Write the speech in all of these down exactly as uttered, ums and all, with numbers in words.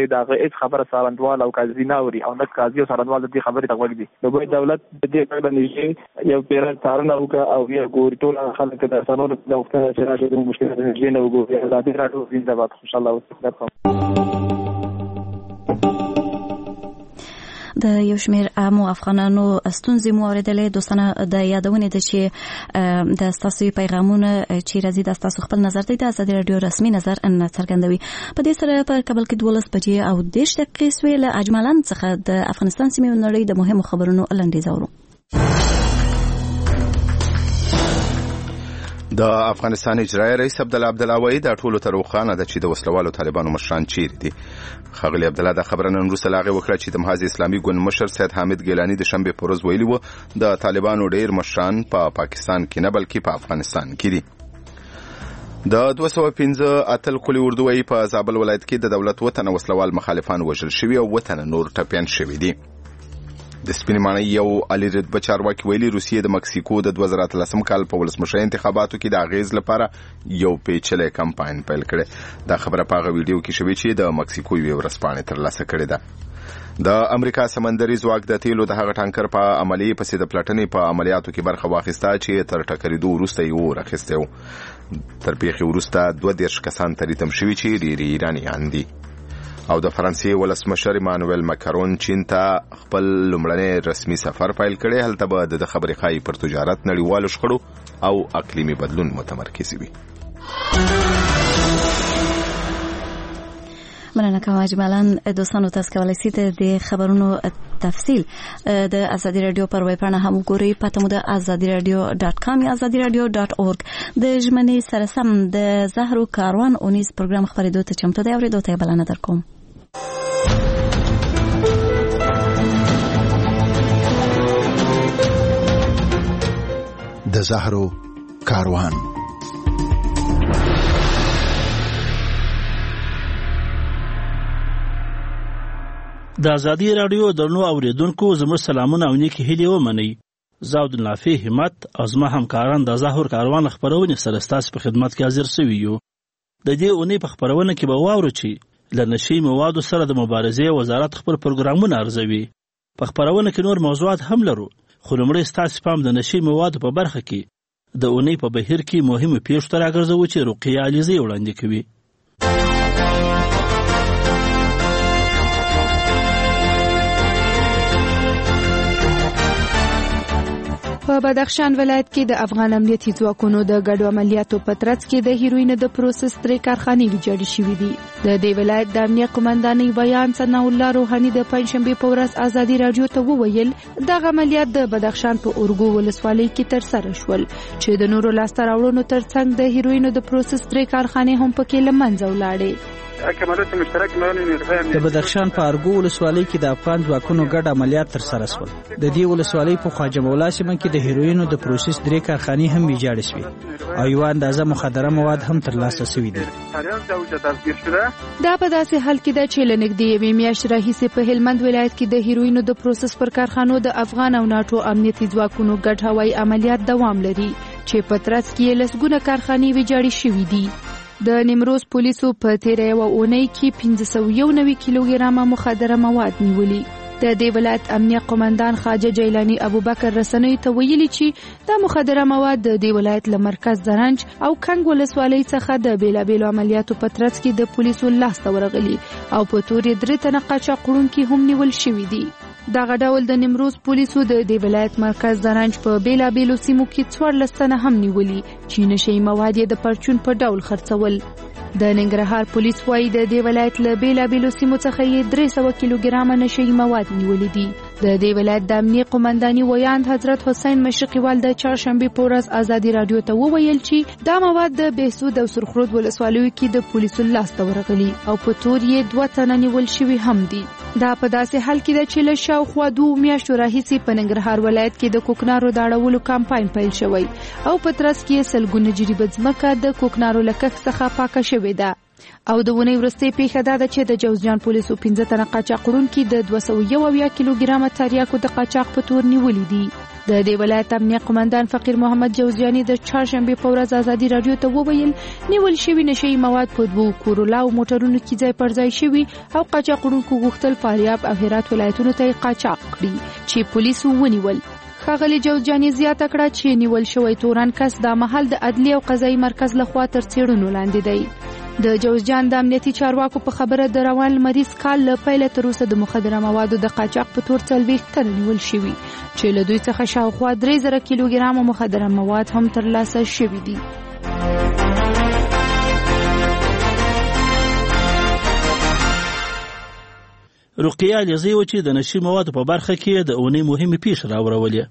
دی دا هیڅ خبره څارندوال او قاضي نه اوري او نه قاضي او څارندوال د دې خبرې ته غوږ دي. نو باید دولت د دې په اړه نږدې یو پیره څارنه وکړي او بیا ګوري ټول خلک د څارنو د وختونو چې راځي د مشکلات نږدې نه وګوري. ازادي راډیو زنده باد. خوشاله اوسئ. د یو شمېر عامو افغانانو ستونزې مو اورېدلې. دوستانه د یادونې ده چې د ستاسو پیغامونه چې راځي د ستاسو خپل نظر دی د ازادي راډیو رسمي نظر نه څرګندوي. په دې سره په کابل کې دولس بجې او دېرش دقیقې سوې له اجمالان څخه د افغانستان سیمې او نړۍ د مهمو خبرونو لنډیز اورو. د افغانستان اجرایي رئیس عبدالله عبدالله وایي دا ټولو ته روښانه ده چې د وسلوالو طالبانو مشران چیرې دي. ښاغلي عبدالله دا خبره نن وروسته له هغې وکړه چې د محاذ اسلامي ګوند مشر سید حامد ګیلاني د شنبې په ورځ ویلي وو د طالبانو ډېر مشران په پا پاکستان کې نه بلکې په افغانستان کې دي. د دوه سوه پنځه اتل قلي اردو وایي په زابل ولایت کې د دولت اووه تنه وسلوال مخالفان وژل شوي او اووه تنه نور ټپیان شوي دي. د سپینې ماڼۍ یو عالي رتبه چارواکي ویلي روسیې د مکسیکو د دوه زره اتلسم کال په ولسمشرۍ انتخاباتو کې د اغیز لپاره یو پیچلی کمپاین پیل کړی. دا خبره په هغه ویډیو کې شوې چې د مکسیکو یوې ورځپاڼې ترلاسه کړې ده. د امریکا سمندري ځواک د تیلو د هغه ټانکر په عملیې پسې د پلټنې په عملیاتو کې برخه واخیسته چې تر ټکرېدو وروسته یې اور اخیستی و. تر پیښې وروسته دوه دېرش کسان تریتم شوي چې ډېر ایرانیان دي. او د فرانسې ولسمشر ایمانوئل ماکرون چین ته خپل لومړنی رسمي سفر پیل کړی. هلته به د خبرې ښایي پر تجارت، نړیوالو شخړو او اقلیمي بدلون متمرکز وي. مننه کوم اجمالاً دوستانو تاسو کولای شئ د خبرونو تفصیل د ازادي رادیو پر ویب پاڼه هم وګورئ. پته مو د ازادي رادیو ډاټ کام یا ازادي رادیو ډاټ اورګ. د ژمنې سره سم د زهرو کاروان اونیز پروګرام خبرېدو ته چمتو دی. اورېدو ته بلنه درکوم. د زهرو کاروان. د ازادي رادیو درنو اوریدونکو زموږ سلامونه او نیکی هیلې ومنئ. زه عبدالنافع همت او زما همکاران د زهر کاروان خپرونې سره ستاسو په خدمت کې حاضر سوي یو. د دې اونۍ په خپرونه کې به واورو چې له نشي موادو سره د مبارزې وزارت خپل پروګرامونه ارزوي. په خپرونه کې نور موضوعات هم لرو، خو لومړی ستاسو پام د نشي موادو په برخه کې د اونۍ په بهیر کې مهمو پیښو ته راګرځوو چې رقیه علیزی وړاندې کوي. په بدخشان ولایت کې د افغان امنیتي ځواکونو د ګډو عملیاتو په ترڅ کې د هیروین د پروسس درې کارخانې ویجاړې شوې دي. د دې ولایت د امنیت قومندانۍ بیان ثنا الله روحاني د پنځشنبې په ورځ ازادي راډیو ته وویل دغه عملیات د بدخشان په اورګو ولسوالۍ کې ترسره شول چې د نورو لاسته راوړنو ترڅنګ د هیروین د پروسس درې کارخانې هم پکې له منځه ولاړې. د بدخشان په ارګو ولسوالۍ کې د افغان ځواکونو ګډ عملیات ترسره شول. د دې ولسوالۍ په خواجه مولا سیمه کې د هیروینو د پروسس درې کارخانې هم ویجاړې شوې او یو اندازه مخدره مواد هم ترلاسه شوي دي. دا په داسې حال کې ده چې له نږدې یوې میاشتې راهیسې په هلمند ولایت کې د هیروینو د پروسس پر کارخانو د افغان او ناټو امنیتي ځواکونو ګډ هوایي عملیات دوام لري چې په ترڅ کې یې لسګونه کارخانې ویجاړې شوي دي. د نیمروز پولیسو په تیره یوه اونۍ کې پنځه سوه یو نوي کیلوګرامه مخدره مواد نیولي. د دې ولایت امنیت قومندان خواجه جیلانی ابوبکر رسنیو ته ویلي چې دا مخدره مواد د دې ولایت له مرکز زرنج او کنګ ولسوالۍ څخه د بیلابیلو عملیاتو په ترڅ کې د پولیسو لاسته ورغلي او په تورې درې تنه قاچاقړونکي هم نیول شوي دي. دغه ډول د نیمروز پولیسو د دې ولایت مرکز زرنج په بیلابیلو سیمو کې څوارلس تنه هم نیولي چې نشي مواد یې د پرچون په ډول خرڅول. د ننګرهار پولیس وايي د دې ولایت له بیلابیلو سیمو څخه یې درې سوه کیلوګرامه نشي مواد نیولي دي. د دې ولایت د امنیت قومندانۍ ویاند حضرت حسین مشرقیوال د چهارشنبې په ورځ ازادي راډیو ته وویل چې دا مواد د بهسود او سرخرود ولسوالیو کې د پولیسو لاسته ورغلي او په تور یې دوه تنه نیول شوي هم دي. دا په داسې حال کې ده چې له شاوخوا دوه میاشتو راهیسې په ننګرهار ولایت کې د کوکنارو د اړولو کمپاین پیل شوی او په ترڅ کې سلګونه جریبه ځمکه د کوکنارو له کښت څخه پاکه شوې ده. او د ونې وروستۍ پیښه دا ده چې د جوزجان پولیسو پنځه تنه قاچاقړونکي د دوه سوه یو اویا کیلوګرامه تریاکو د قاچاق په تور نیولي دي. د دې ولایت امنیه قومندان فقیر محمد جوزجاني د چهارشنبه په ورځ ازادي رادیو ته وویل نیول شوي نشي مواد په دوو کورولا او موټرونو کې ځای پر ځای شوي او قاچاق وړونکو غوښتل فاریاب او هرات ولایتونو ته قاچاق کړي چې پولیسو ونیول. ښاغلي جوزجاني زیاته کړه چې نیول شوی تورن کس د محل د عدلي او قضایي مرکز لخوا تر څېړنو لاندې دی. د جوزجان د امنیتي چارواکو په خبره د روان لمریز کال له پیله تر اوسه د مخدره موادو د قاچاق په تور څلوېښت تنه نیول شوي چې له دوی څخه شاوخوا درې زره کیلوګرامه مخدره مواد هم ترلاسه شوي دي. رقیه علیزی و چې د نشي موادو په برخه کې د اونۍ مهمې پیښې راوړولې.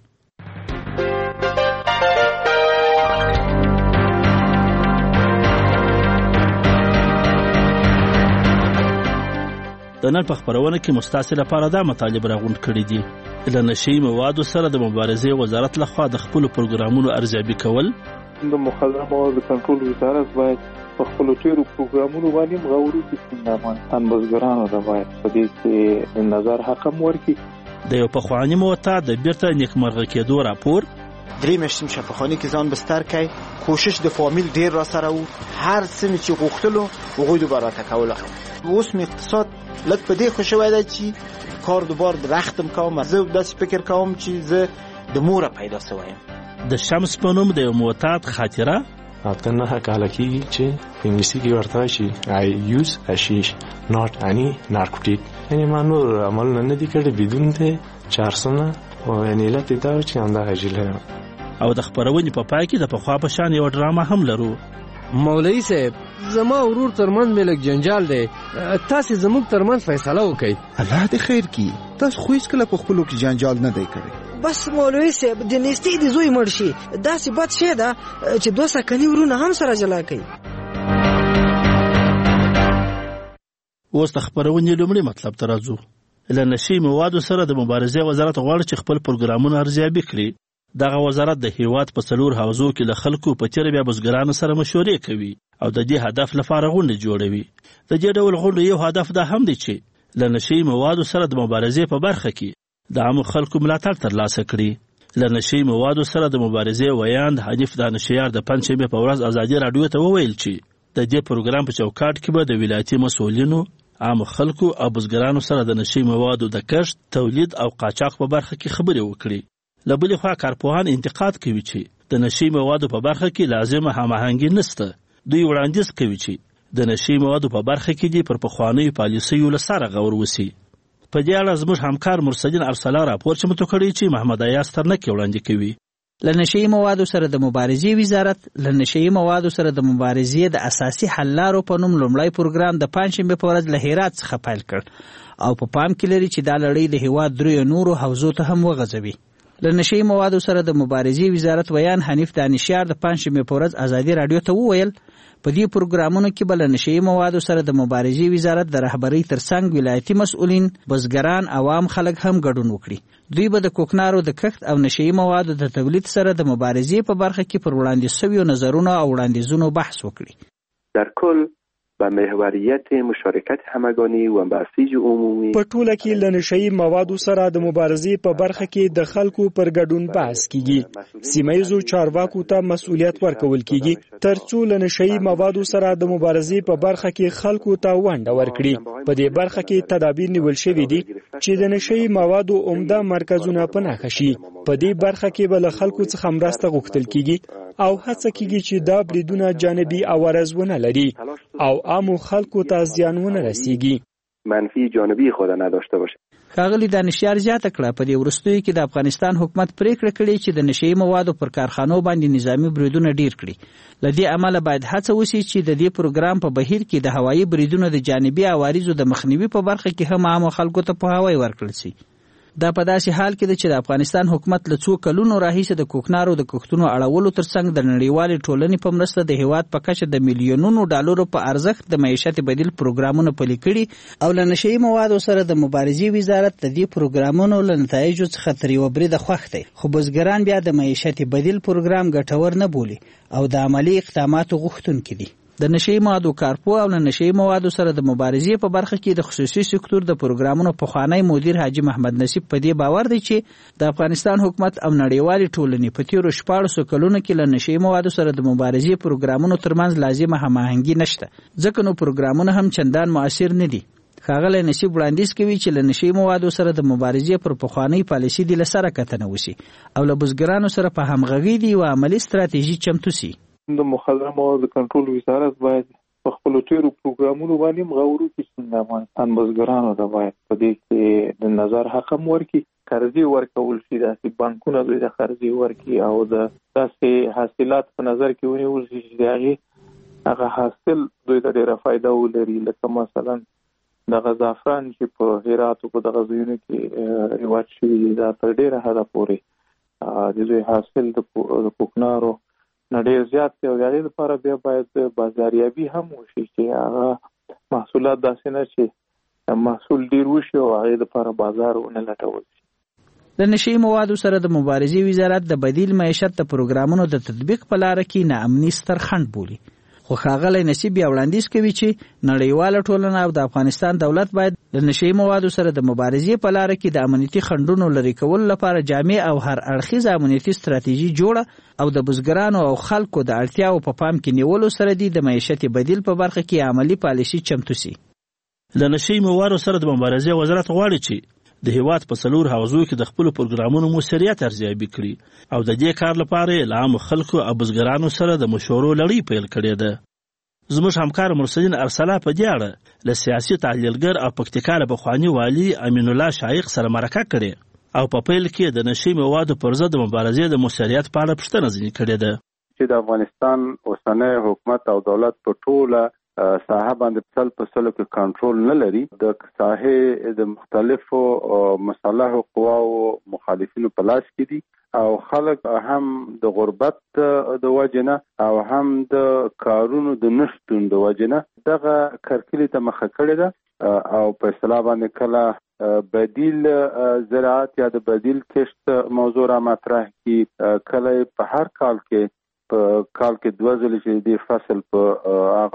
د نن په خپرونه کې مستاسې لپاره دا مطالب راغونډ کړي دي. له نشي موادو سره د مبارزې وزارت لخوا د خپلو پروګرامونو ارزیابي کول. د مخدره موادو کنټرول وزارت باید په خپلو ټیرو پروګرامونو باندې مغوري کړي د افغانستان بزګرانو ته باید په دې کې نظر حق هم ورکړي. د یو پخواني معتاد د بیرته نیکمرغه کېدو راپور. درې میاشتې مې پخواني کې ځان بستر کړی، کوشش د فامیل ډېر را سره و، هر څه مې چې غوښتلو هغوی دوباره تکوله. اوس مې اقتصاد لږ په دې خوشوی دی چې کار دوباره رختم کوم. زه داسې فکر کوم چې زه د موره پیدا سویم. د شمس په نوم د یو معتاد خاطره. اته نه کاله کېږي چې په انګلیسي کې ورته وایي چې I use hashish not any narcotic. یعنې ما نور عملونه نه دي کړي بدون د چارسونه او یعنې علت یې دا و چې همدغه جیله یم. او د خپرونې په پای کې د پخوا په شان یوه ډرامه هم لرو. مولوي صاحب زما ورور ترمنځ مې لږ جنجال دی، تاسې زموږ ترمنځ فیصله وکړئ. الله دې خیر کړي. تاسو خو هېڅکله په خپلو کې جنجال نه دی کړی. بس مولوي صاحب د نیستۍ د زوی مړ شي داسې بد شی ده چې دوه سکني ورونه هم سره جلا کوي. اوس د خپرونې لومړي مطلب ته راځو. له نشي موادو سره د مبارزې وزارت غواړي چې خپل پروګرامونه ارزیابي کړي. دغه وزارت د هیواد په څلور حوزو کې له خلکو په تېره بیا بزګرانو سره مشورې کوي او د دې هدف لپاره غونډې جوړوي. د دې ډول غونډو یو هدف دا هم دی چې له نشي موادو سره د مبارزې په برخه کې د عامو خلکو ملاتړ ترلاسه کړي. له نشي موادو سره د مبارزې ویاند حنیف دانشیار د پنجشنبې په ورځ ازادي راډیو ته وویل چې د دې پروګرام په چوکاټ کې به د ولایتي مسؤلینو، عامو خلکو او بزګرانو سره د نشي موادو د کښت، تولید او قاچاق په برخه کې خبرې وکړي. له بلې خوا کارپوهان انتقاد کوي چې د نشي موادو په برخه کې لازمه هماهنګي نشته. دوی وړاندیز کوي چې د نشي موادو په برخه کې دې پر پخوانیو پالیسیو له سره غور وسي. په دې اړه زموږ همکار مرسدین ارسلا راپور چمتو کړی چې محمد ایاز ترنکي وړاندې کوي. له نشي موادو سره د مبارزې وزارت له نشي موادو سره د مبارزې د اساسي حل لارو په نوم لومړی پروګرام د پنجشنبې په ورځ له هرات څخه پیل کړ او په پام کې لري چې دا لړۍ د هیواد دریو نورو حوزو ته هم وغځوي. له نشي موادو سره د مبارزې وزارت ویان حنیف دانشیار د پنجشنبې په ورځ ازادي راډیو ته وویل په دې پروګرامونو کې به له نشي موادو سره د مبارزې وزارت د رهبرۍ ترڅنګ ولایتي مسؤلین، بزګران، عوام خلک هم ګډون وکړي. دوی به د کوکنارو د کښت او نشي موادو د تولید سره د مبارزې په برخه کې پر وړاندې شویو نظرونو او وړاندیزونو بحث وکړي. در کل و محوریت مشارکت همگانی و بسیج عمومی په ټوله کې له نشي موادو سره د مبارزې په برخه کې د خلکو پر ګډون بحث کیږي. سیمایزو چارواکو ته مسؤلیت ورکول کیږي ترڅو له نشي موادو سره د مبارزې په برخه کې خلکو ته ونډه ورکړي. په دې برخه کې تدابیر نیول شوي دي چې د نشي موادو عمده مرکزونه پناه شي. په دې برخه کې به له خلکو څخه مرسته غوښتل کیږي او هڅه کیږي چې دا بریدونه جانبي عوارض ونه لري او عامو خلکو ته زیان ونه رسیږي، منفی جانبي خود نداشته باشه. ښاغلي دانشیار زیاته کړه په دې وروستیو کې د افغانستان حکومت پریکړه کړې چې د نشي موادو پر کارخانو باندې نظامی بریدونه ډیر کړي. له دې امله باید هڅه وشي چې د دې پروګرام په بهیر کې د هوایي بریدونو د جانبي عوارضو د مخنیوي په برخه کې هم عامو خلکو ته پوهاوی ورکړل شي. دا په داسې حال کې ده چې د افغانستان حکومت له څو کلونو راهیسې د کوکنارو د کښتونو اړولو ترڅنګ د نړیوالې ټولنې په مرسته د هیواد په کچه د میلیونونو ډالرو په ارزښت د معیشت بدیل پروګرامونه پلي کړي او له نشي موادو سره د مبارزې وزارت د دې پروګرامونو له نتایجو څخه تر یوه بریده خوښ دی. خو بزګران بیا د معیشت بدیل پروګرام ګټور نه بولي او د عملي اقداماتو غوښتونکي دي. د نشي موادو کارپو او نشي موادو سره د مبارزې په برخه کې د خصوصي سکتور د پروګرامونو پخوانی مدیر حاجی محمد نصیب په دې باور دی چې د افغانستان حکومت او نړیوالې ټولنې په تیرو شپاړسو کلونو کې له نشي موادو سره د مبارزې پروګرامونو ترمنځ لازمه هماهنګي نشته، ځکه نو پروګرامونه هم چندان مؤثر نه دي. ښاغلی نصیب وړاندیز کوي چې له نشي موادو سره د مبارزې پر پخوانی پالیسي د لسره کتنه وشي او له بزګرانو سره په همغږي دي او عملی ستراتیژي چمتو سي. د مخدره موادو کنټرول وزارت باید په خپل ټیرو پروګرامونو باندې غوړو کې د افغانستان بزګرانو ته باید په دې کې د نظر حق ورکړي، قرضې ورکول شي، داسې بانکونه دوی د قرضې ورکړي او د داسې حاصلات په نظر کې ونیول شي چې هغه هغه حاصل دوی ته ډېره فایده ولري. لکه مثلا د غزافران چې په هرات او په دغه ځایونو کې رواج شوي دي، دا تر ډېره حده پورې د دوی حاصل د کوکنارو نه ډېر زیات دی او د هغې لپاره بیا باید بازاریابي هم وشي چې هغه محصولات داسې نه چې محصول ډېر وشي او هغې لپاره بازار ونه لټول شي. د نشي موادو سره د مبارزې وزارت د بدیل معیشت د پروګرامونو د تطبیق په لاره کې ناامني ستر خنډ بولي، خو ښاغلی نصیب بیا وړاندیز کوي چې نړیواله ټولنه او د افغانستان دولت باید د نشي موادو سره د مبارزې په لاره کې د امنیتي خنډونو لرې کولو لپاره جامع او هر اړخیزه امنیتي ستراتیژي جوړه او د بزګرانو او خلکو د اړتیاو په پام کې نیولو سره دی د معیشت بدیل په برخه کې عملی پالیسي چمتو سي. د نشي موادو سره د مبارزې وزارت غواړي چې د هیواد په څلور حوزو کې د خپل پروګرامونو موثریت ارزیابي کړي او د دې کار لپاره له عامو خلکو او بزګرانو سره د مشورو لړۍ پیل کړې ده. زموږ همکار مرسلین ارسلا په دې اړه له سیاسي تحلیلګر او پکتیکا له پخواني والي امین الله شایق سره مرکه کړې او په پیل کې د نشي موادو پر ضد د مبارزې د موثریت په اړه پوښتنه ځینې کړې ده چې د افغانستان اوسنی حکومت او دولت په ټوله ساحه باندې سل په سلو کې کنټرول نه لري. د ساحې د مختلفو مصالحو قواو مخالفینو په لاس کې دي او خلک هم د غربت د وجنه او هم د کارونو د نشټون د وجنه دغه کرکلې ته مخه کړې ده او په اصطلاح باندې کله بدیل زراعت یا د بدیل کښت موضوع را مطرح کی، کله په هر کال کې په کال کې دوه ځلې چې د فصل په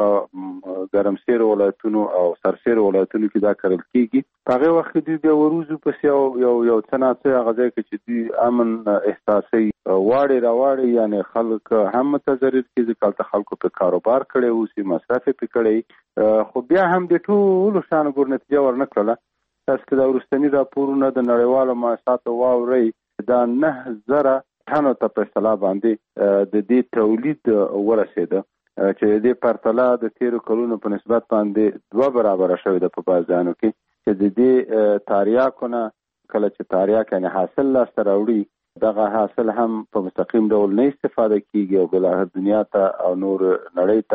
هغه ګرمسیر ولایتونو او سرسیر ولایتونو کې دا کرل کېږي. په هغه وخت کې دوی بیا وروځو پسې یو یو یو څه ناڅه هغه ځای کې چې دوی امن احساسي واړې راواړې، یعنی خلک هم متضرر کېږي، کالته خلکو په کاروبار کړی اوسي، مصرف یې پې کړی، خو بیا هم د ټولو شانو ګور نتیجه ورنه کړله. تاسو که دا وروستني راپورونه د نړیوالو مؤسساتو واورئ، دا نه زره ټنو ته په اصطلاح باندې د دې تولید ورسېده چې د دې پرتله د تیرو کلونو په نسبت باندې دوه برابره شوې ده په بعض ځایونو کې چې د دې تاریاکو نه کله چې تاریاک یعنې حاصل لاسته راوړي دغه حاصل هم په مستقیم ډول نه استفاده کیږي او بالاخره دنیا ته او نور نړۍ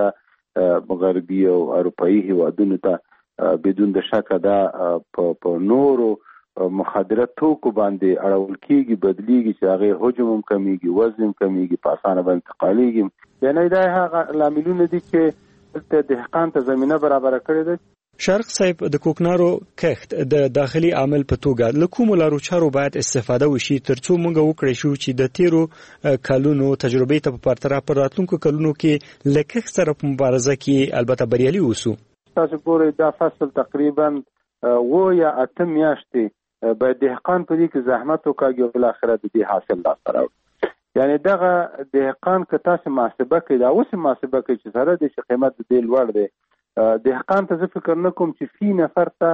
ته غربي او اروپایي هیوادونو ته بدون د شکه دا په نورو مخدره توکو باندې اړول کېږي، بدلیږي چې هغې حجم هم کمیږي، وزن هم کمیږي، په اسانه باندې انتقالیږي. یعنې دا هغه لاملونه دي چې دلته دهقان ته زمینه برابره کړې ده. شرق صاحب، د کوکنارو کښت د داخلي عامل په توګه له کومو لارو چارو باید استفاده وشي ترڅو موږ وکړی شو چې د تیرو کلونو تجربې ته په پرتله په راتلونکو کلونو کې له کښت سره په مبارزه کې البته بریالي اوسو؟ تاسو ګورئ دا فصل تقریبا اوه یا اته میاشتې باید دهقان په دې کې زحمت وکړي او بالاخره د دې حاصل لاسته راوړي. یعنې دغه دهقان که تاسو محاسبه کړئ، دا اوس محاسبه کړئ چې سره دی چې قیمت د دې لوړ دی، دهقان ته زه فکر نه کوم چې فی نفر ته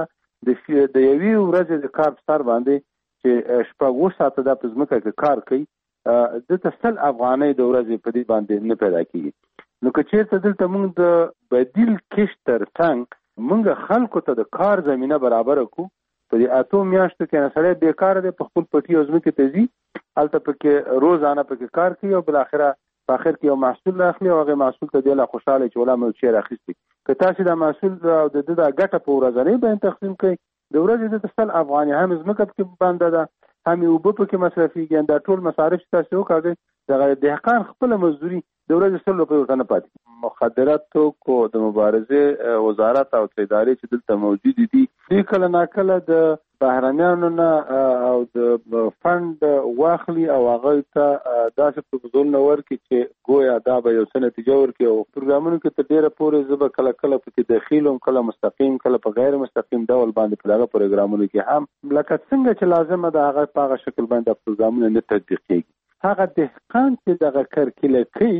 د یوې ورځې د کار په سر باندې چې شپږ اوه ساعته دا په ځمکه کې کار کوي ده ته سل افغانۍ د ورځې په دې باندې نه پیدا کېږي. نو که چېرته دلته موږ د بدیل کښت تر څنګ موږ خلکو ته د کار زمینه برابره کړو، په دې اتو میاشتو کې نه سړی بیکاره دی، په خپل پټي او ځمکې ته ځي، هلته پکې روزانه پکې کار کوي او بالاخره په اخر کې یو محصول راخلي او هغې محصول ته دی لا خوشحاله چې ولا مې یو شی راخیستی. که تاسې دا محصول او د ده دا ګټه په ورځنۍ باندې تقسیم کړئ، د ورځې ده ته سل افغانۍ هم ځمکه پکې بنده ده، هم یې اوبه پکې مصرفېږي، دا ټول مصارف چې تاسې وکاږئ دغه دهقان خپله مزدوري د ورځې سل روپۍ ورته نه پاتې. مخدرات توکو د مبارزې وزارت او ادارې چې دلته موجودې دي، دوی کله ناکله د بهرنیانو نه او د فند واخلي او هغه ته داسې پروپوزل نه ورکړي چې ګویا دا به یو څه نتیجه ورکړي. او پروګرامونو کې تر ډېره پورې زه به کله کله پکې دخیل وم، کله مستقیم کله په غیر مستقیم ډول باندې په دغه پروګرامونو کې هم لکه څنګه چې لازمه ده هغه په هغه شکل باندې پروګرامونه نه تطبیق کېږي. هغه دهقان چې دغه کرکیله کوي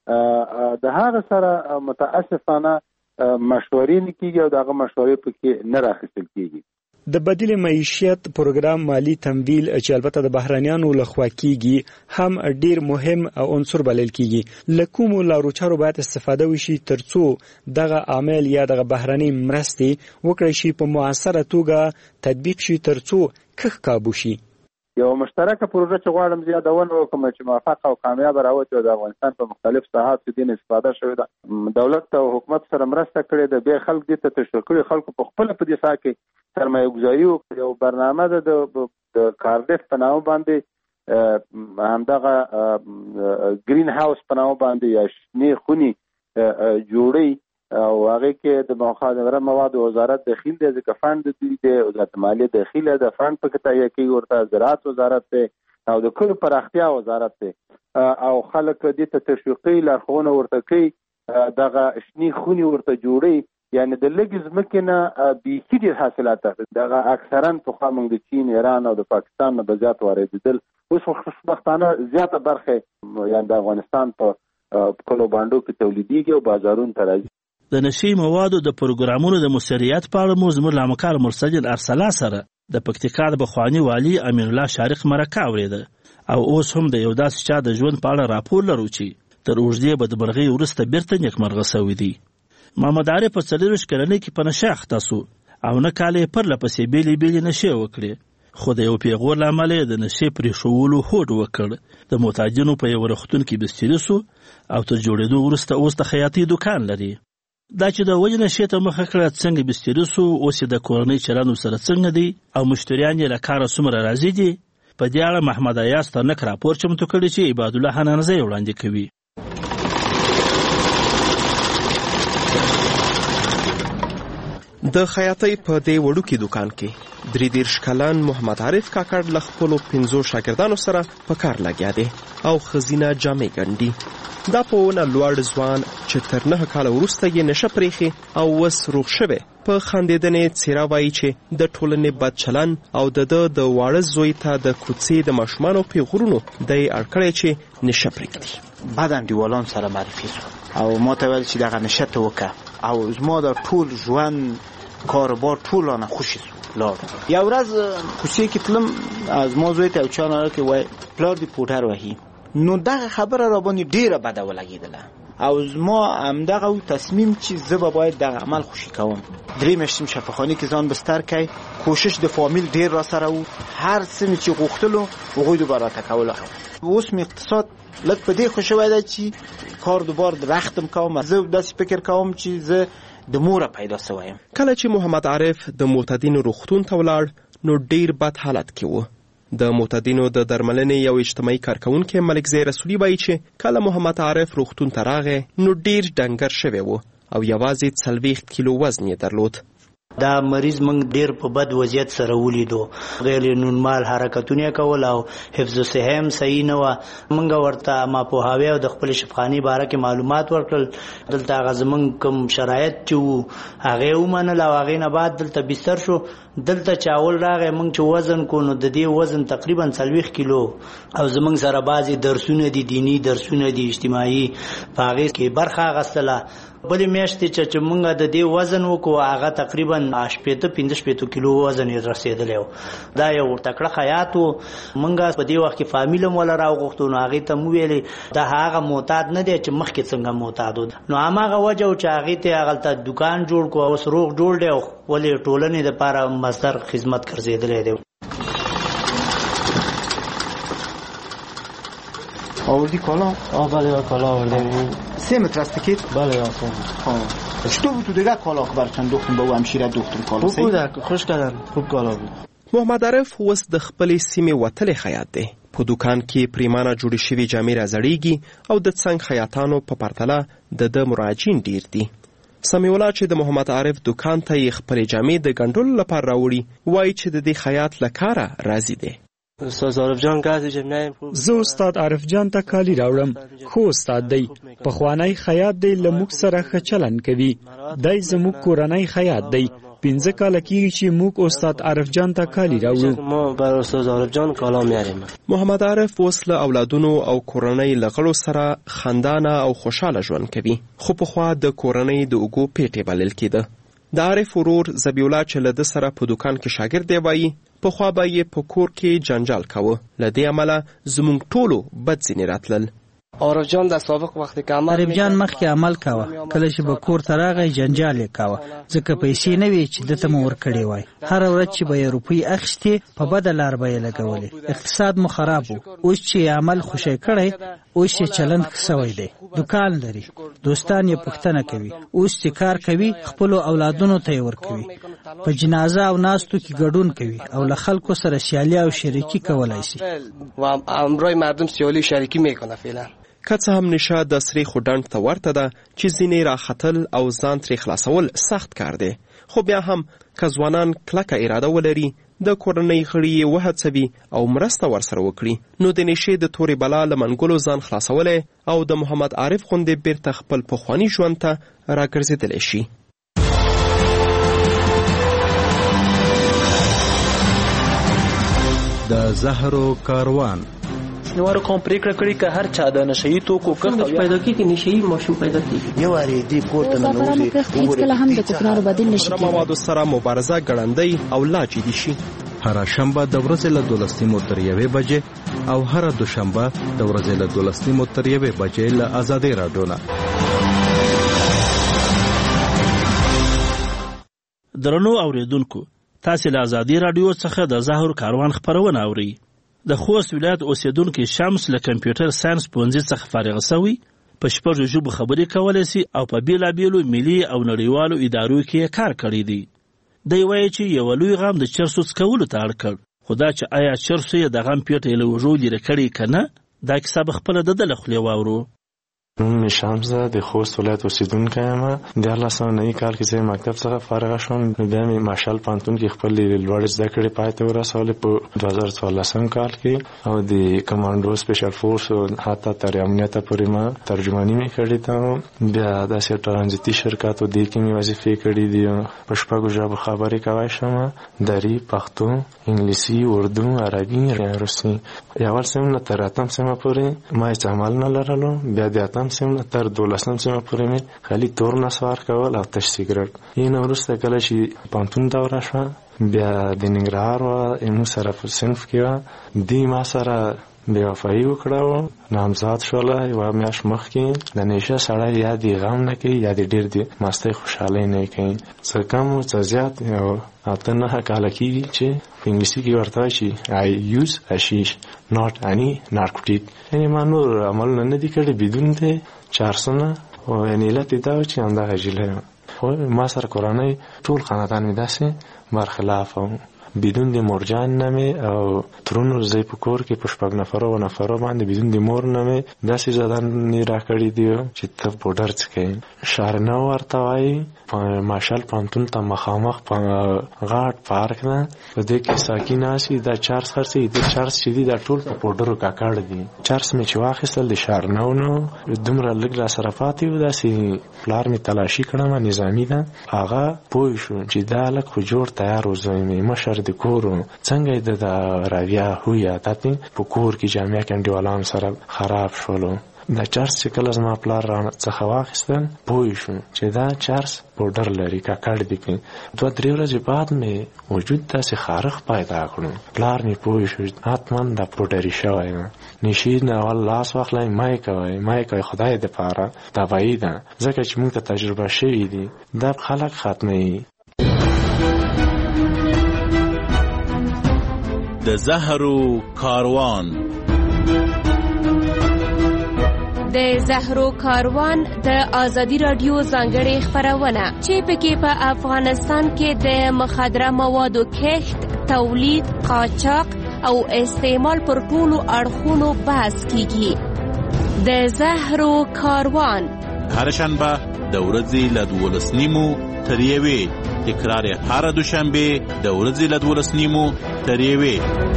د هغه سره متاسفانه مشورې نه کېږي او دغه مشورې پکې نه راخیستل کېږي. د بدیل معیشت پروګرام مالی تمویل چې البته د بهرانیانو لخوا کیږي هم ډیر مهم عنصر بلل کیږي. لکوم لارو چارو باید استفاده وشي ترڅو دغه عامل یا دغه بهراني مرستې وکړي شي په موثره توګه تطبیق شي ترڅو کخ کابو شي. یو مشترکه پروژه چې غواړم زیاتونه وکړم چې موفق او کامیاب راوځي او د افغانستان په مختلف ساحات کې د استفاده شوې ده. دولت او حکومت سره مرسته کړې ده، به خلک دې ته تشویق کړي، خلکو په خپل په دې ساحه کې سرمایه گذاري وکړي. یو برنامه ده د کاردف په نامه باندې همدغه گرین هاوس په نامه باندې یا شنې خونې جوړي او هغه کې د مخابره مواد وزارت داخل دی، ځکه فند دی د وزارت مالیه داخل دی، فند په کته یې کې ورته زراعت وزارت دی او د کل پراختیا وزارت دی او خلک دې ته تشویقي لارښوونه ورته کوي، دغه شنې خونې ورته جوړي. یعنی د لږ ځمکې نه بیخي ډېر حاصلات دغه اکثرا پخوا موږ د چین، ایران او د پاکستان نه به زیات واردېدل، اوس خوشبختانه زیاته برخه یعنی د افغانستان په کلو بانډو کې تولیدېږي او بازارونو ته راځي. د نشي موادو د پروګرامونو د مؤثریت په اړه مو زموږ له همکار مرسجل ارسلا سره د پکتیکا د بخواني والي امین الله شارق مرکه اورېده او اوس هم د یو داسې چا د ژوند په اړه راپور لرو چې تر اوږدې بدمرغۍ وروسته بیرته نیکمرغه سوی دی. محمد عارف په څلوېښت کلنۍ کې په نشه اخته سو او نه کال یې پرله پسې بېلې بېلې نشې وکړې، خو د یو پیغور له امله یې د نشې پرېښولو هوډ وکړ. د محتاجینو په یو روغتون کې بستري سو او تر جوړېدو وروسته اوس د خیاطۍ دوکان لري. دا چې د وجې نشې ته مخه کړه څنګه بستري سو، اوس یې د کورنۍ چلند ورسره څنګه دی او مشتریان یې له کاره څومره راضي دي، په دې اړه محمد ایاز ترنک راپور چمتو کړی چې عبادالله حنانزی وړاندې کوي. د خیاطۍ په دې وړوکي دوکان کې درې دېرش کلن محمد عارف کاکړ له خپلو پنځو شاګردانو سره په کار لګیا دی او ښځینه جامې ګنډي. دا په ونه لوړ ځوان چې تر نهه کاله وروسته یې نشه پرېښې او اوس روغ شوی په خندېدنې څېره وایي چې د ټولنې بد چلن او د ده د واړه زوی ته د کوڅې د ماشومانو پیغورونو دی اړ کړی چې نشه پرېږدي. بعد انډیوالان سره معرفي شو او ما ته ویل چې دغه نشه ته وکړه او زما د ټول ژوند کاروبار ټول رانه خوشي شو لاړ. یو ورځ کوڅې کې تلم از ما زوی ته یو چا ناره کې وایي پلار دې پوټر وهي، نو دغه خبره را باندې ډیره بده ولګېدله او زما همدغه تصمیم چې زه به باید دغه عمل خوشي کوم. درې میاشتې مې شفاخانې کې ځان بستر کړی، کوشش د فامیل ډیر را سره و، هر څه مې چې غوښتلو هغوی دوباره راته کوله. اوس مې اقتصاد لږ په دې خوشوی دی چې کار دوباره رختم کوم. زه داسې فکر کوم چې زه د موره پیدا سویم. کله چې محمد عارف د معتادینو روغتون ته ولاړ نو ډیر بد حالت کې و. د معتادینو د درملنې یو اجتماعي کارکونکی ملکزی رسولي وایي چې کله محمد عارف روغتون ته راغی نو ډیر ډنګر شوی و او یوازې څلوېښت کیلو وزن یې درلود. دا مریض موږ ډیر په بد وضعیت سره ولیدو، غیر نورمال حرکتونه کول او حفظ الصحه هم صحیح نه و. موږ ورته ما په هاوی او د خپل شفاخاني باره کې معلومات ورکړل. دلته هغه زموږ کوم شرایط چې هغه ومنل او هغه نه بعد دلته بستر شو. دلته چاول راغی موږ چې وزن کو نو د دې وزن تقریبا څلوېښت کیلو او زموږ سره بعضې درسونه دي، دینی درسونه دي، اجتماعي، په هغې کې برخه اخیستله. بلې میاشتې چې موږ د دې وزن وکړو هغه تقریبا شپېته پنځه شپېته کیلو وزن یې رسېدلی و. دا یو تکړه خیاط و. موږ په دې وخت کې فامیل هم وله راوغوښتو نو هغې ته مو ویلې دا هغه معتاد نه دی چې مخکې څنګه معتاد و. نو هماغه وجه و چې هغې ته هغلته دوکان جوړ کړو، اوس روغ جوړ دی او ولې ټولنې دپاره مصدر خدمت ګرځېدلی دی. آوردی کالا؟ آه بله کالا آوردیم. سه متر است تکیت؟ بله آسان. چطور بود تو دیگه کالا براتون دوختیم با او همشیره دوختیم کالا؟ خوب بود، خوش کردن، خوب کالا بود. محمد عارف اوس د خپلې سیمې وتلی خیاط دی. په دوکان کې پریمانه جوړې شوي جامې راځړېږي او د څنګ خیاطانو په پرتله د ده مراجعین ډیر دي. سمیع الله چې د محمد عارف دوکان ته یې خپلې جامې د ګنډلو لپاره راوړي وایي چې د دې خیاط له کاره راضي دی. استاد عارف جان کاسي چې نه زه استاد عارف جان ته کالی راوړم. خو استاد دی پخوانی خیاط دی، لموږ سره ښه چلند کوي. دی زموږ کورنۍ خیاط دی. پنځه کاله کېږي چې موږ استاد عارف جان ته کالی راوړو. ما بر استاد عارف جان کالا میاریم. محمد عارف اوس له اولادونو او کورنۍ له غړو سره خندانه او خوشاله ژوند کوي. خو پخوا د کورنۍ د اوږو پیټې بلل کېده. د عارف ورور ذبیح چې له ده سره په دوکان کې شاګرد دی وایي پخوا به یې په کور کې جنجال کاوه. له دې امله زموږ ټولو بد ځینې راتلل. عارف جان د سابق وخت کې عمل عارف جان مخکې عمل کاوه. کله چې به کور ته راغی جنجال یې کاوه، ځکه پیسې نه وې چې ده ته مو ورکړې وای. هره ورځ چې به یې روپۍ اخیستې په بده لار به یې لګولې. اقتصاد مو خراب و. اوس چې عمل خوشی کړی، اوس یې چلند ښه سوی دی. دوکان لري، دوستان یې پوښتنه کوي. اوس چې کار کوي خپلو اولادونو ته یې ورکوي. په جنازه او ناستو کې ګډون کوي او له خلکو سره سیالي او شریکي کولای شي. و امروی مردم سیالی شریکی میکنه فعلا. که څه هم نشه د سرې خو ډنډ ته ورته ده چې ځینې راختل او ځان ترې خلاصول سخت کار دی. خو بیا هم که ځوانان کلکه اراده ولري، د کورنۍ غړي یې وهڅوي او مرسته ورسره وکړي، نو د نشې د تورې بلا له منګولو ځان خلاصولی او د محمد عارف غوندې بیرته خپل پخواني ژوند ته راګرځېدلی شي. د زهرو کاروان نوارو کوم پریکړه کړې که هر چا د نشئی توکو کښت پیدا کیږي، نشئی ماشوم پیدا کیږي. یو اړې دی پورته نه نوځي هیڅ کله هم د کوکنارو بدیل نشي کېدای. موادو سره مبارزه ګړندۍ او لا جدي شي. هر شنبه د ورځې له دولس نیمو تر یوې بجې او هر دوشنبه د ورځې له دولس نیمو تر یوې بجې له آزادۍ راډیو نه. درنو اوریدونکو، تاسو له آزادۍ راډیو څخه د زهر کاروان خبرونه اورئ. د خوست ولایت اوسیدونکو شمس له کمپیوټر ساينس پوهنځي څخه فارغ شوی، په شپږو ژبو خبرې کولای شي او په بیلابیلو ملي او نړیوالو ادارو کې کار کړی دی. دی وایي چې یو لوی غم د چرسو څکولو ته اړ کړ، خو دا چې آیا چرسو یې د غم پیټې له وژو لرې کړی که نه، دا کیسه به خپله د ده له خولې واورو. نوم مې شمس ده، د خوست ولایت اوسیدونکی یم. د دیارلس سوه نهه کال کې چې مکتب څخه فارغه شوم، بیا مې مشال پوهنتون کې خپلې لوړې زده کړې پای ته ورسولې په دوه زره څوارلسم کال کې، او د کمانډو سپیشل فورس او حتی تر امنیته پورې ما ترجماني مې کړې ده. بیا داسې ټرانزیتي شرکت و دې کې مې وظیفې کړې دي. په شپږو ژبو خبرې کولی شم: دري، پښتو، انګلیسي، اردو، عربي، روسي. اول سیم نه تر اتم سیمه پورې ما هېڅ عمل نه لرلو. بیا د اتم سیم نه تر دولسم سیمه پورې مې خالي تور نسوار کول او تش سیګرټ. یې نه وروسته کله چې پوهنتون دوره شوه، بیا د ننګرهار وه، زموږ سره په صنف کې وه، دوی ما سره بې وفایي وکړه. نامزاد شوله یوه میاشت مخکې. د نشه سړی یا دې غم نه کوي یا دې ډېر د مستۍ خوشحالۍ نه کوي. څه کم و څه زیات یو اته نهه کاله کېږي چې په انګلیسي کې ورته وایي چې آی یوز حشیش ناٹ یعنی نارکوټیک. یعنې ما نور عملونه نه دي کړي بدون د چارسونه، او یعنې علت یې دا و چې همدغه ژیله یم. خو ما سره کورنۍ ټول خاندان مې داسې برخلاف و. بدون د مورجان نه مې او ترونو زی په کور کې په شپږ نفرو و نفرو باندې بدون د مور نه مې داسې زدنې را کړي دي چې ته پوډر څکوې. شارنه ورته وایي، ماشال پوهنتون ته مخامخ په غاټ پارک ده، په دې کې ساقي ناست وي، دا چارس خرڅوي. د چارس چې دي دا ټول په پوډرو ککړ دي. چارس مې چې واخیستل د شارنو نو دومره لږ را سره پاتې و، داسې پلار مې تلاشي کړم، نظامي ده. هغه پوه شو چې دا هلک خو جوړ تیار و، زوی مې مشر د کور و، څنګه یې د راویه هوی عادت په کور کې جامعه کنډیوالان سره خراب شولو. دا چارس چې کله زما پلار را څخه واخیستل، پوه شو چې دا چارس پوډر لري، ککړ دي. کې دوه درې ورځې بعد مې وجود داسې خارښ پیدا کړو. پلار مې پوه شو حتما دا پوډري شوی و. نشي نه اول لاس واخلئ، ما یې کوئ ما یې کوئ، خدای دپاره طبیعي ده، ځکه چې موږ ته تجربه شوي دي. دا خلک ختموي. د زهرو کاروان. د زهرو کاروان د آزادی رادیو ځانګړې خبرونه چې پکې په افغانستان کې د مخدره موادو کښت، تولید، قاچاق او استعمال پر ټولو اړخونو بحث کیږي. د زهرو کاروان هر شنبه د ورځې له دولس نیمو تر یوې تکرار هر دوشنبه د ورځې له دولس نیمو تر یوې.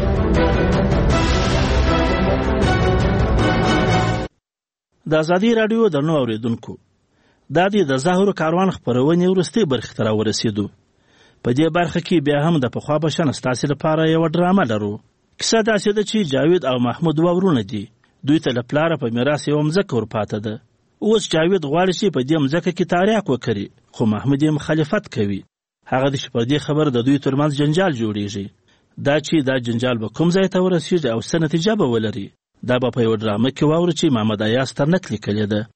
د ازادي راډیو درنو اوریدونکو، دا دی د ظاهر کاروان خپرونې وروستۍ برخې ته راورسېدو. په دې برخه کې بیا هم د پخوا په شان ستاسې لپاره یوه ډرامه لرو. کیسه داسې ده چې جاوید او محمود دوه ورونه دي. دوی ته له پلاره په میراث یوه مځکه ورپاته ده. اوس جاوید غواړي چې په دې مځکه کې تاریاک وکړي، خو محمود یې مخالفت کوي. هغه د چې په دې خبر د دوی ترمنځ جنجال جوړیږي. دا چې دا جنجال به کوم ځای ته ورسیږي او څه نتیجه به ولري، دا به په یوه ډرامه کې واورو چې محمد ایاز ترنک لیکلې ده.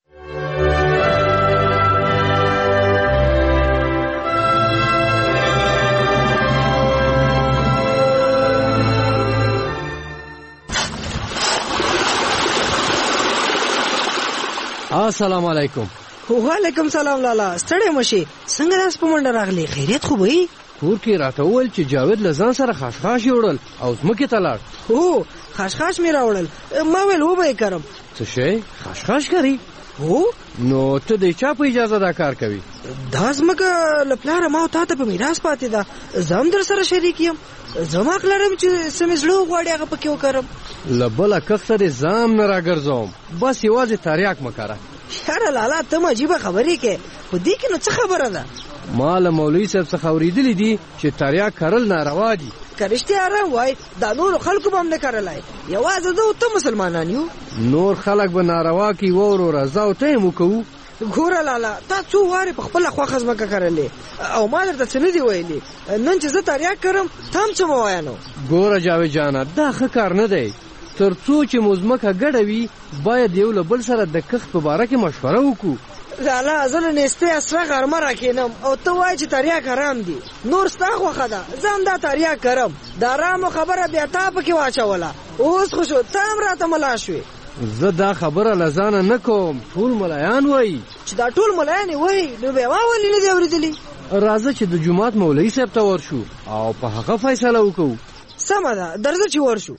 السلام علیکم. وعلیکم سلام لالا. ستړی مشي، څنګه راس په منډه راغلی؟ خیریت خو به کور کې راته وویل چې جاوید له ځان سره خاشخاش وړل او ځمکې ته لاړ. هو خاشخاش مې راوړل. ما ویل وبه یې کرم. څه شی خاشخاش کوي؟ هو نو ته د چا په اجازه دا کار کوي؟ دا ځمکه له پلاره ما او تا ته په میراث پاتې ده. زه هم در سره شریک یم. زما حق لرم چې څه مې زړه وغواړي هغه پکې وکړم. له بله کښته دې ځام نه راګرځوم، بس یوازې تریاک مه کاره. یاره لالا ته عجیبه خبرې کې، خو دې کې نو څه خبره ده؟ ما له مولوي صاحب څخه اورېدلي دي چې تریاک کرل ناروا دي. که رښتیا رام وای دا نورو خلکو به هم نه کرلی، یوازې زه او ته مسلمانان یو. نور خلک به ناروا کوي وروره، زه او ته یې وکوو. ګوره لالا تا څو وارې په خپله خوښه ځمکه کرلې او ما درته څه نه دي ویلي. نن چې زه تریاک کرم ته هم څه مه وایه نو. ګوره جاوید جانه دا ښه کار نه دی. تر څو چې مو ځمکه ګډه وي باید یو له بل سره د کښت په باره کې مشوره وکړو. لالا زه له نیستۍ اسره غرمه راکښېنم او ته وایې چې تریاک حرام دي. نور ستا خوښه ده، زه هم دا تریاک کرم. د حرامو خبره بیا تا پکې واچوله. اوس خو شو ته هم راته ملا شوې. زه دا خبره له ځانه نه کوم، ټول ملایان وایي. چې دا ټول ملایان یې وایي نو بیا ما ولې نه دي اورېدلي؟ راځه چې د جومات مولوي صاحب ته ورشو او په هغه فیصله وکړو. سمه ده، درځه چې ورشو.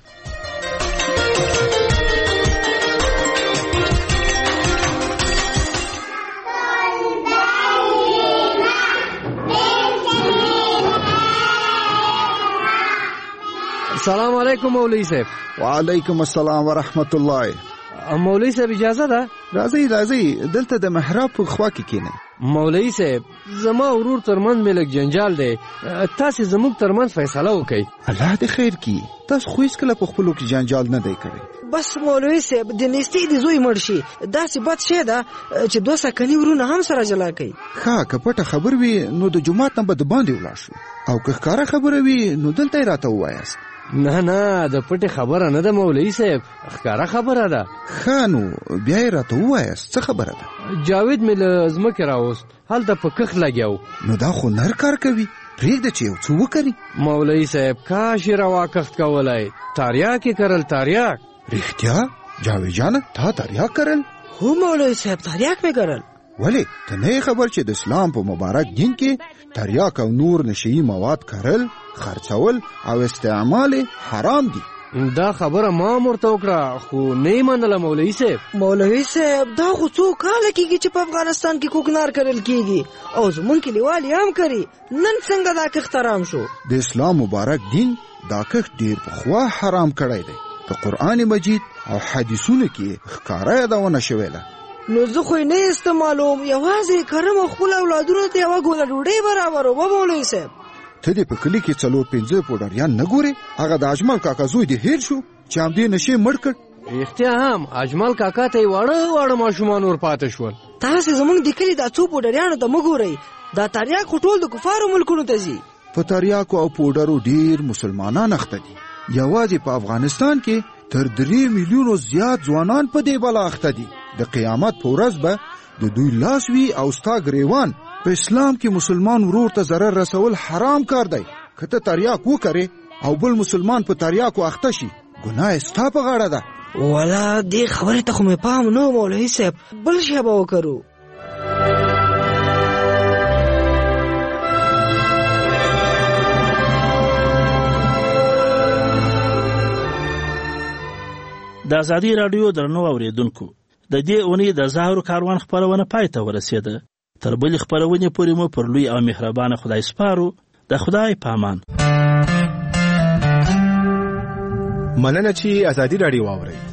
السلام علیکم مولوی صاحب. وعلیکم السلام ورحمت الله. مولوی صاحب اجازه ده؟ راځئ راځئ دلته د محراب په خوا کې کېنئ. مولوی صاحب زما ورور ترمنځ مې لږ جنجال دی، تاسې زموږ ترمنځ فیصله وکړئ. الله دې خیر کړي. تاسو خو هېڅکله په خپلو کې جنجال نه دی کړی. بس مولوي صاحب د نیستۍ د زوی مړ شي داسې بد شی ده چې دوه سکني ورونه هم سره جلا کوي. ښه که پټه خبر وي نو د جومات نه به د باندې ولاړ شو، او که ښکاره خبره وي نو دلته یې راته ووایاست. نه نه د پټې خبره نه ده مولوي صاحب، ښکاره خبره ده. ښه نو بیا یې راته ووایاست څه خبره ده؟ جاوید مې له ځمکې راوست، هلته په کښت لګیا و. نو دا خو نر کار کوي، پرېږده چې یو څه وکړي. مولوي صاحب کاش یې روا کښت کولی، تریاک یې کرل. تریاک رښتیا جاوید جانه تا تریاک کرل؟ هو مولوي صاحب تریاک مې کرل. ولې ته نه یې خبر چې د اسلام په مبارک دین کې تریاک او نور نشئی مواد کرل، خرڅول او استعمال حرام دي؟ دا خبره ما ورته وکړه خو نه یې منله مولوي صاحب. مولوي صاحب دا خو څو کاله کېږي چې په افغانستان کې کوکنار کرل کېږي او زمونږ کلیوال یې هم کري. نن څنګه دا کښت حرام شو؟ د اسلام مبارک دین دا کښت ډېر پخوا حرام کړی دی. د قرآن مجید او حدیثونو کې ښکاره یادونه شوې ده. نو زه خو یې نه استعمالوم، یوازې کرم او خپل اولادونو ته یوه ګوله ډوډۍ برابرومه. مولوي صاحب ته دې په کلي کې څلور پنځه پوډریان نه ګورې؟ هغه د اجمل کاکا زوی دې هېر شو چې همدې نشې مړ کړ. رښتیا هم اجمل کاکا ته یې واړه واړه ماشومان ورپاته شول. تاسې زموږ د کلي دا څو پوډریانو ته مه ګورئ، دا تریاک خو ټول د کفارو ملکونو ته ځي. په تریاکو او پوډرو ډېر مسلمانان اخته دي. یوازې په افغانستان کې تر درې میلیونو زیات ځوانان په دې بلا اخته دي. د قیامت په ورځ به د دوی لاس وي او ستا ګریوان. په اسلام کې مسلمان ورور ته ضرر رسول حرام کار دی. که ته تریاک وکړې او بل مسلمان په تریاکو اخته شي ګناه ستا په غاړه ده. والا دې خبرې ته خو مې پام نه مولوي صاحب، بل شی به وکړو. د ازادي راډیو درنو اوریدونکو، د دې اونۍ د ظاهر کاروان خپرونه پای ته ورسېده. تر بلې خپرونې پورې مو پر لوی او مهربانه خدای سپارو. د خدای پامان. مننه چې ازادي راډیو واورئ.